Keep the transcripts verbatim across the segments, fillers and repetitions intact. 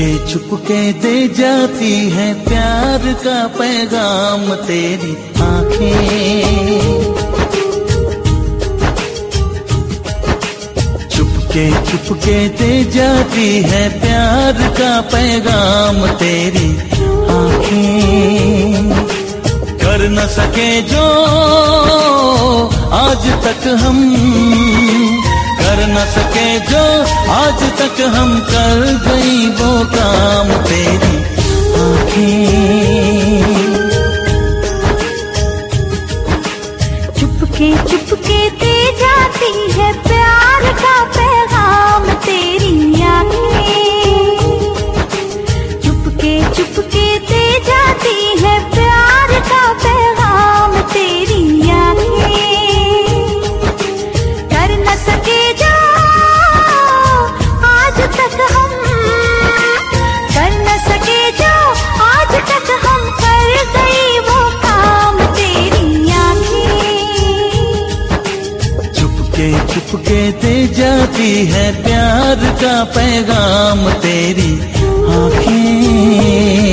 चुपके चुपके दे जाती है प्यार का पैगाम तेरी आंखें। चुपके चुपके दे जाती है प्यार का पैगाम तेरी आंखें। कर न सके जो आज तक हम, कर न सके जो आज तक हम, कर गई वो काम तेरी आंखें। चुपके चुपके दे जाती है प्यार का पैगाम तेरी आंखें। चुपके चुपके दे जाती है प्यार का पैगाम तेरी आंखें। कर न सके जो आज तक हम, कर न सके जो आज तक हम, कर गई वो काम तेरी आंखें। चुपके चुपके दे जाती है प्यार का पैगाम तेरी आंखें।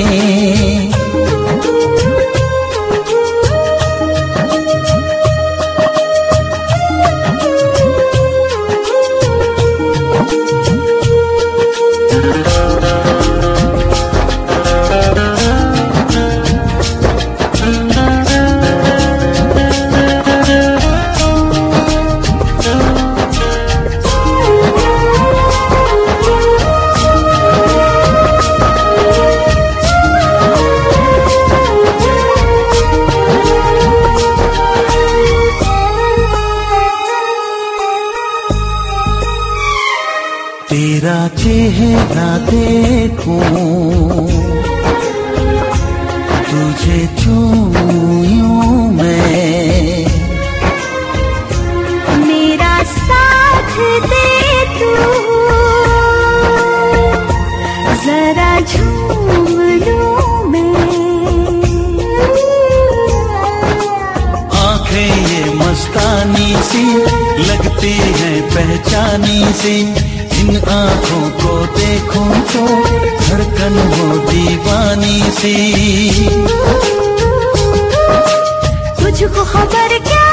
तेरा चेहरा देखूं, तुझे छूऊं मैं, मेरा साथ दे तू, जरा झूम लूं मैं। आंखें ये मस्तानी सी लगती है पहचानी सी, इन आँखों को देखो तो धड़कन हो दीवानी सी। तुझको खबर क्या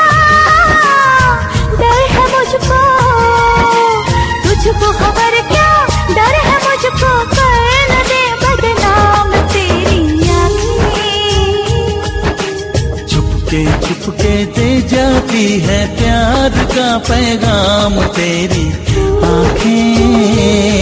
डर है मुझको, तुझको खबर क्या डर है मुझको, कर न दे बदनाम तेरी आंखें। चुपके चुपके दे जाती है प्यार का पैगाम तेरी आंखें।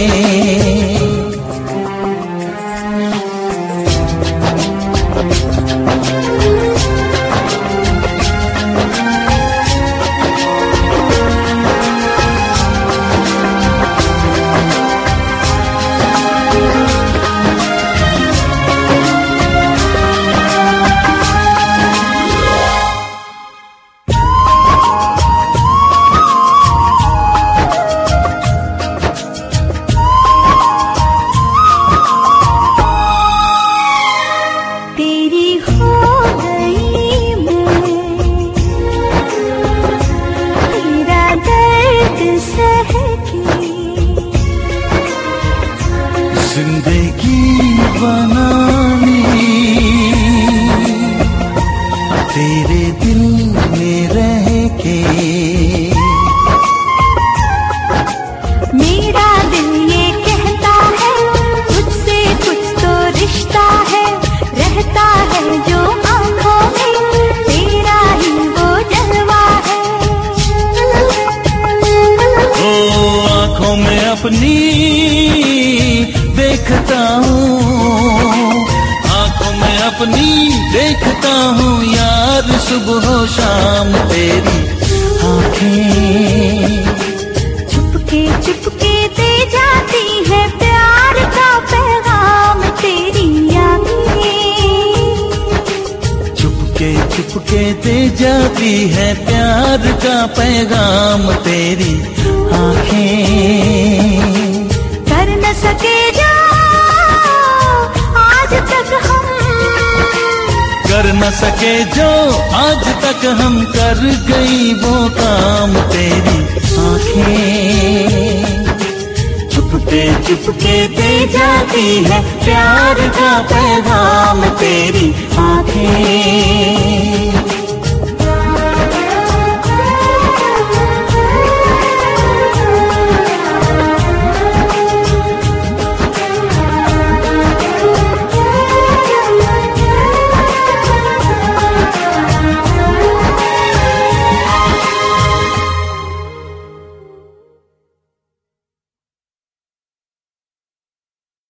जिंदगी बनानी तेरे दिल में रह के, मेरा दिल ये कहता है तुझसे कुछ तो रिश्ता है, रहता है जो आँखों में तेरा ही वो जलवा है। ओ आँखों में अपनी देखता हूँ, आँखों में अपनी देखता हूँ यार, सुबह शाम तेरी आँखें। चुपके चुपके दे जाती है प्यार का पैगाम तेरी आंखें। चुपके चुपके दे जाती है प्यार का पैगाम तेरी आँखें। कर न सके जो आज तक हम, कर न सके जो आज तक हम, कर गई वो काम तेरी आँखें। चुपके चुपके दे जाती है प्यार का पैगाम तेरी आंखें।